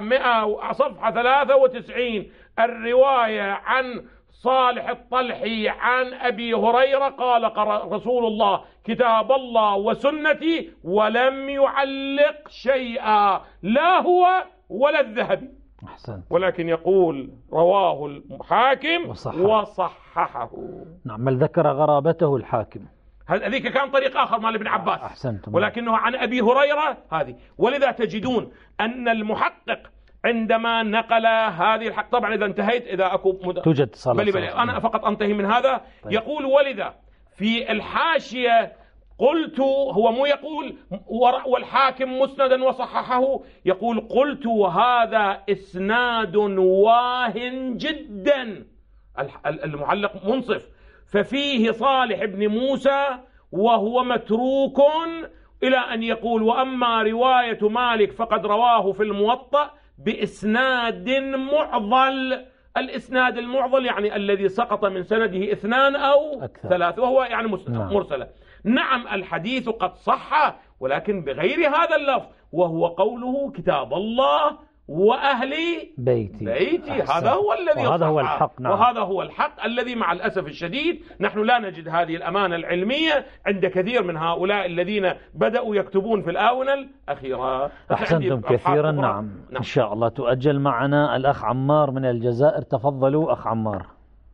93، الرواية عن صالح الطلحي عن أبي هريرة قال رسول الله كتاب الله وسنتي، ولم يعلق شيئا لا هو ولا الذهبي. أحسنت. ولكن يقول رواه الحاكم وصححه. نعم، بل ذكر غرابته الحاكم. هذيك كان طريق آخر مال ابن عباس. أحسنتم. ولكنه عن أبي هريرة هذه. ولذا تجدون أن المحقق عندما نقل هذه الحق، طبعا إذا انتهيت، إذا أكو توجد اتصالات، أنا فقط أنتهي من هذا. طيب. يقول ولذا في الحاشية قلت، هو مو يقول والحاكم مسندا وصححه، يقول قلت وهذا إسناد واهن جدا. المعلق منصف، ففيه صالح بن موسى وهو متروك، إلى أن يقول وأما رواية مالك فقد رواه في الموطأ بإسناد معضل. الإسناد المعضل يعني الذي سقط من سنده 2 أو أكثر. 3، وهو يعني مرسلة. نعم الحديث قد صح، ولكن بغير هذا اللفظ، وهو قوله كتاب الله وأهل بيتي. هذا هو الذي وهذا هو الحق. نعم. وهذا هو الحق الذي مع الأسف الشديد نحن لا نجد هذه الأمانة العلمية عند كثير من هؤلاء الذين بدأوا يكتبون في الآونة الأخيرة. أحسنتم كثيرا. نعم. إن شاء الله تؤجل معنا الأخ عمار من الجزائر. تفضلوا أخ عمار.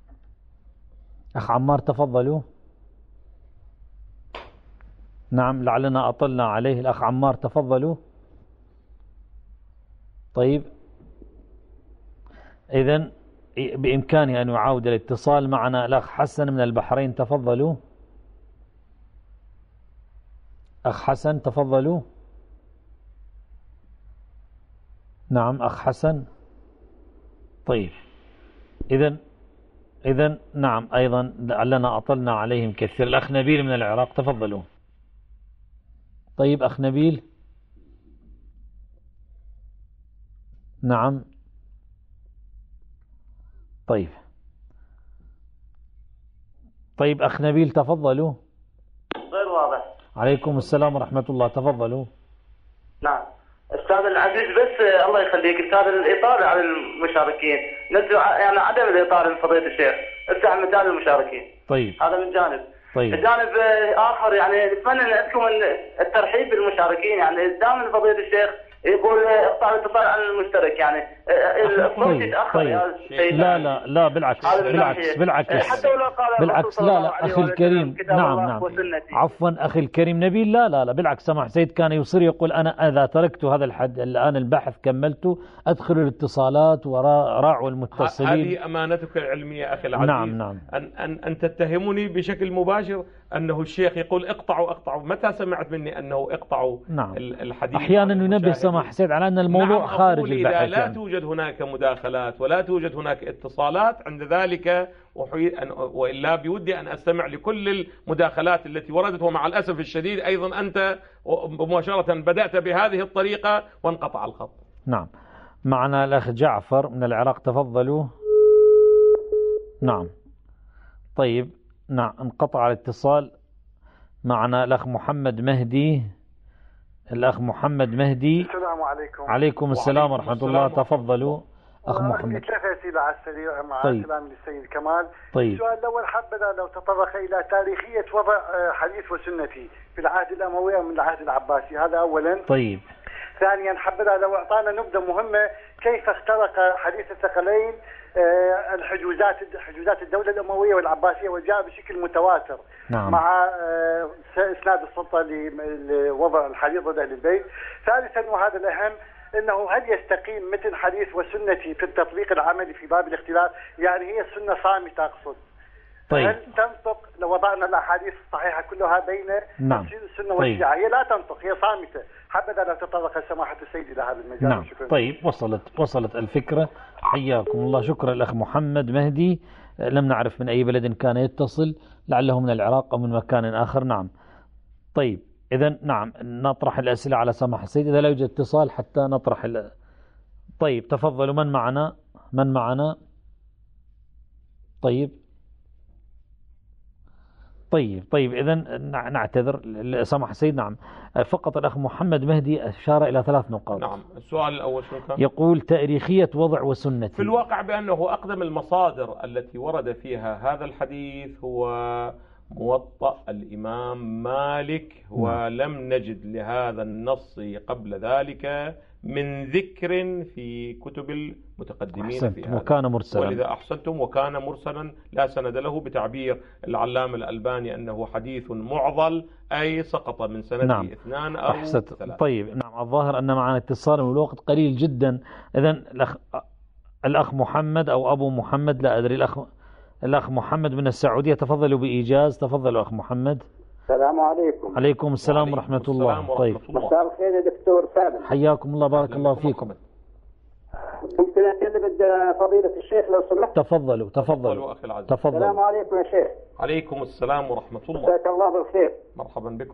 أخ عمار تفضلوا. نعم، لعلنا أطلنا عليه. الأخ عمار تفضلوا. طيب، إذن بإمكانه أن يعاود الاتصال معنا. الأخ حسن من البحرين تفضلوا. أخ حسن تفضلوا. نعم أخ حسن. طيب، إذن نعم أيضا لعلنا أطلنا عليهم كثير. الأخ نبيل من العراق تفضلوا. طيب أخ نبيل. نعم. طيب أخ نبيل تفضلوا. غير واضح. عليكم السلام ورحمة الله. تفضلوا. نعم أستاذ العزيز، بس الله يخليك، أستاذ الإطالة على المشاركين، ندعو يعني عدم الإطالة من فضيلة الشيخ، افتح مثال المشاركين. طيب. هذا من جانب. طيب. جانب آخر يعني نتمنى لكم الترحيب بالمشاركين، يعني دائما فضيلة الشيخ يقول اقطع الاتصال عن المشترك، يعني الصوت يتأخر. لا بالعكس حتى ولو قال بالعكس. لا أخي الكريم. نعم عفوا أخي الكريم نبيل. لا بالعكس، سماح سيد كان يصر يقول أنا إذا تركت هذا الحد الآن البحث كملته أدخل الاتصالات وراعوا المتصلين. هذه أمانتك العلمية أخي العزيز. نعم. أن تتهمني بشكل مباشر أنه الشيخ يقول اقطعوا. متى سمعت مني أنه اقطعوا؟ نعم. الحديث أحيانا ينبه سماح سيد على أن الموضوع خارج البحث. إذا لا توجد هناك مداخلات ولا توجد هناك اتصالات عند ذلك، وإلا بودي أن أستمع لكل المداخلات التي وردت. ومع الأسف الشديد أيضا أنت مباشرة بدأت بهذه الطريقة وانقطع الخط. نعم. معنا الأخ جعفر من العراق تفضلوا. نعم. طيب. نعم انقطع الاتصال. معنا الأخ محمد مهدي. الأخ محمد مهدي. السلام عليكم. عليكم السلام ورحمة الله. تفضلوا أخ محمد. ثلاث أسئلة على السريع مع السلام للسيد كمال. طيب. السؤال الأول حبذا لو تطرق إلى تاريخية وضع حديث وسنتي في العهد الأموي ومن العهد العباسي، هذا أولا. طيب. ثانيا حبذا لو أعطانا نبذة مهمة كيف اخترق حديث الثقلين حجوزات الدولة الأموية والعباسية، وجاء بشكل متواتر. نعم. مع إسناد السلطة لوضع الحديث ضد أهل البيت. ثالثا وهذا الأهم، أنه هل يستقيم مثل حديث وسنتي في التطبيق العملي في باب الاختلاف؟ يعني هي السنة صامتة أقصد. طيب. هل تنطق لو وضعنا الأحاديث الصحيحة كلها بين تفسير السنة والشيعة؟ هي لا تنطق، هي صامتة. حبذا لو تطرق سماحة السيد إلى هذا المجال. نعم. طيب وصلت الفكرة. حياكم الله. شكرا الأخ محمد مهدي. لم نعرف من أي بلد كان يتصل، لعله من العراق أو من مكان آخر. نعم. طيب إذن نعم نطرح الأسئلة على سماحة السيد إذا لا يوجد اتصال حتى نطرح طيب تفضلوا. من معنا؟ طيب إذن نعتذر سماحة السيد. نعم فقط الأخ محمد مهدي أشار إلى 3 نقاط. نعم. السؤال الأول شو كان؟ يقول تاريخية وضع وسنتي. في الواقع بأنه أقدم المصادر التي ورد فيها هذا الحديث هو موطأ الإمام مالك، ولم نجد لهذا النص قبل ذلك من ذكر في كتب المتقدمين في هذا، وكان مرسلا، ولذا أحسنتم وكان مرسلا لا سند له، بتعبير العلامة الألباني أنه حديث معضل، أي سقط من سنده نعم. 2 أو 3. طيب نعم، الظاهر أن معنا اتصال والوقت قليل جدا. إذن الأخ محمد أو أبو محمد لا أدري، الأخ محمد من السعودية، تفضلوا بإيجاز. تفضلوا أخ محمد. السلام عليكم. عليكم السلام ورحمة الله. طيب مساء الخير يا دكتور سالم. حياكم الله، بارك الله فيكم. ممكن أكلم فضيلة الشيخ لو سمحت؟ تفضلوا أخي العزيز. تفضلوا. السلام عليكم يا شيخ. عليكم السلام ورحمة الله. مساك الله بالخير. مرحبا بكم.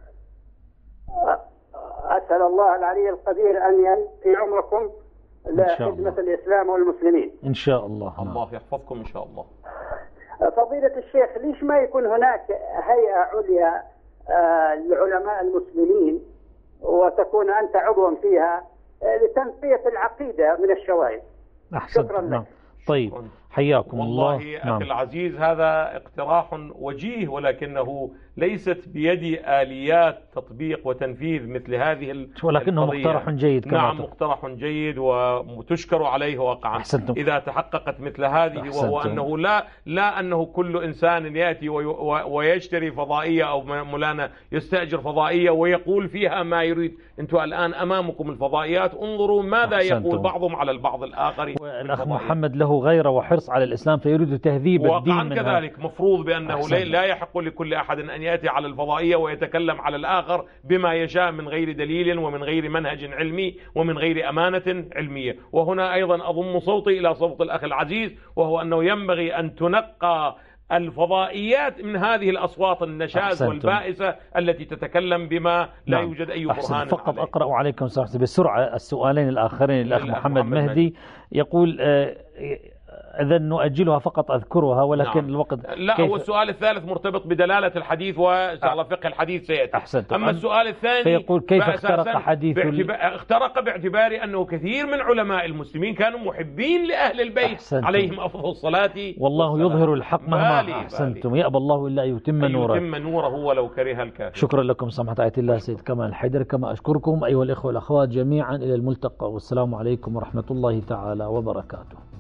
أسأل الله العلي القدير أن ينفي عمركم لخدمة الإسلام والمسلمين إن شاء الله. الله يحفظكم إن شاء الله. فضيلة الشيخ، ليش ما يكون هناك هيئة عليا لعلماء المسلمين وتكون أنت عضوا فيها لتنقية العقيدة من الشوائب؟ شكرا لك. طيب حياكم الله. والله أخي العزيز، هذا اقتراح وجيه، ولكنه ليست بيد آليات تطبيق وتنفيذ مثل هذه ولكنه مقترح جيد. نعم مقترح جيد وتشكر عليه واقعا. إذا تحققت مثل هذه، وهو أنه لا أنه كل إنسان يأتي ويشتري فضائية أو مولانا يستأجر فضائية ويقول فيها ما يريد. أنتم الآن أمامكم الفضائيات، انظروا ماذا يقول بعضهم على البعض الآخر. الأخ محمد له غيرة وحرص على الإسلام فيريد تهذيب الدين. وقعا كذلك مفروض بأنه لا يحق لكل أحد أن يأتي على الفضائية ويتكلم على الآخر بما يشاء من غير دليل ومن غير منهج علمي ومن غير أمانة علمية. وهنا أيضا أضم صوتي إلى صوت الأخ العزيز، وهو أنه ينبغي أن تنقى الفضائيات من هذه الأصوات النشاز والبائسة التي تتكلم بما لا يوجد أي برهان. فقط عليه. أقرأ عليكم بسرعة السؤالين الآخرين. الأخ محمد مهدي يقول إذا نؤجلها فقط أذكرها، ولكن نعم. الوقت لا، هو السؤال الثالث مرتبط بدلالة الحديث وإن شاء الله فقه الحديث سيأتي. أما السؤال الثاني فيقول كيف اخترق حديث اخترق باعتبار أنه كثير من علماء المسلمين كانوا محبين لأهل البيت عليهم أفضل الصلاة والله يظهر الحق مهما أحسنتم، يأبى الله إلا يتم نوره ولو كره الكافر. شكرا لكم سماحة آية الله سيد كمال الحيدر. كما أشكركم أيها الإخوة والأخوات جميعا، إلى الملتقى، والسلام عليكم ورحمة الله تعالى وبركاته.